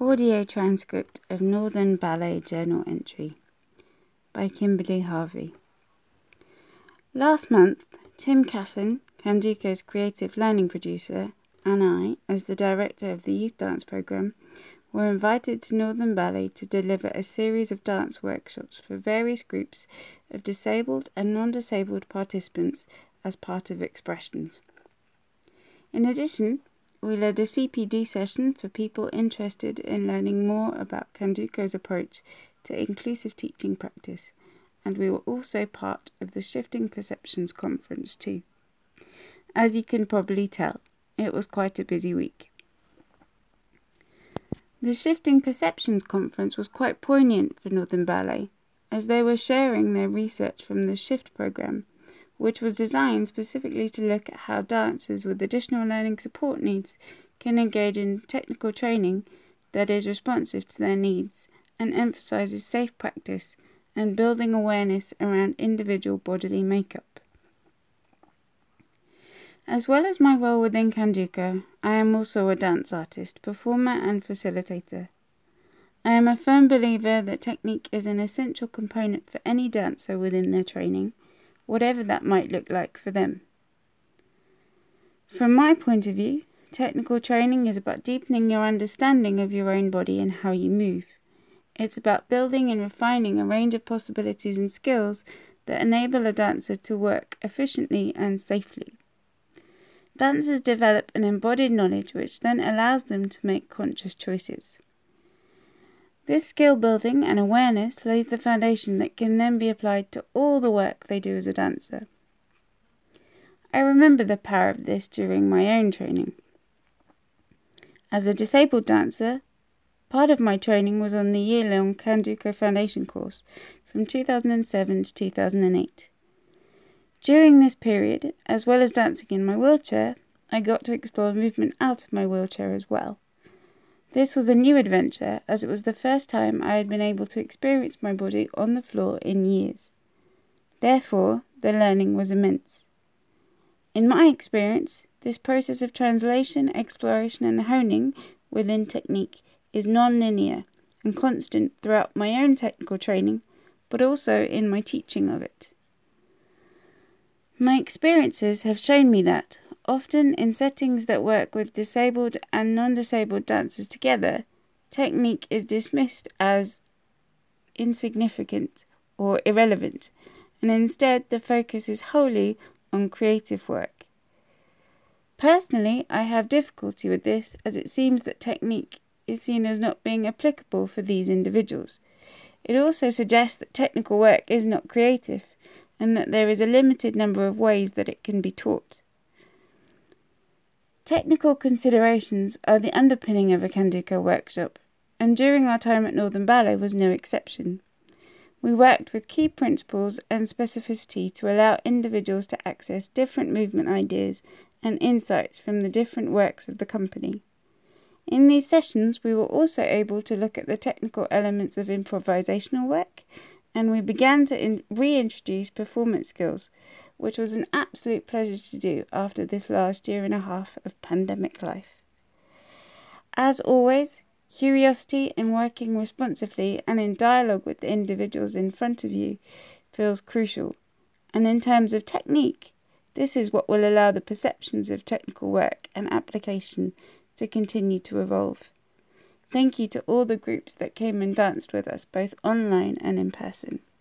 Audio transcript of Northern Ballet Journal entry by Kimberly Harvey. Last month, Tim Casson, Kanduko's creative learning producer, and I, as the director of the youth dance program, were invited to Northern Ballet to deliver a series of dance workshops for various groups of disabled and non-disabled participants as part of Expressions. In addition, we led a CPD session for people interested in learning more about Kanduko's approach to inclusive teaching practice, and we were also part of the Shifting Perceptions conference too. As you can probably tell, it was quite a busy week. The Shifting Perceptions conference was quite poignant for Northern Ballet, as they were sharing their research from the SHIFT program, which was designed specifically to look at how dancers with additional learning support needs can engage in technical training that is responsive to their needs and emphasizes safe practice and building awareness around individual bodily makeup. As well as my role within Kanduko, I am also a dance artist, performer and facilitator. I am a firm believer that technique is an essential component for any dancer within their training, whatever that might look like for them. From my point of view, technical training is about deepening your understanding of your own body and how you move. It's about building and refining a range of possibilities and skills that enable a dancer to work efficiently and safely. Dancers develop an embodied knowledge which then allows them to make conscious choices. This skill building and awareness lays the foundation that can then be applied to all the work they do as a dancer. I remember the power of this during my own training. As a disabled dancer, part of my training was on the year-long Kanduko Foundation course from 2007 to 2008. During this period, as well as dancing in my wheelchair, I got to explore movement out of my wheelchair as well. This was a new adventure, as it was the first time I had been able to experience my body on the floor in years. Therefore, the learning was immense. In my experience, this process of translation, exploration and honing within technique is non-linear and constant throughout my own technical training, but also in my teaching of it. My experiences have shown me that, often in settings that work with disabled and non-disabled dancers together, technique is dismissed as insignificant or irrelevant, and instead the focus is wholly on creative work. Personally, I have difficulty with this, as it seems that technique is seen as not being applicable for these individuals. It also suggests that technical work is not creative, and that there is a limited number of ways that it can be taught. Technical considerations are the underpinning of a Kanduko workshop, and during our time at Northern Ballet was no exception. We worked with key principles and specificity to allow individuals to access different movement ideas and insights from the different works of the company. In these sessions, we were also able to look at the technical elements of improvisational work, and we began to reintroduce performance skills, which was an absolute pleasure to do after this last year and a half of pandemic life. As always, curiosity in working responsively and in dialogue with the individuals in front of you feels crucial, and in terms of technique, this is what will allow the perceptions of technical work and application to continue to evolve. Thank you to all the groups that came and danced with us, both online and in person.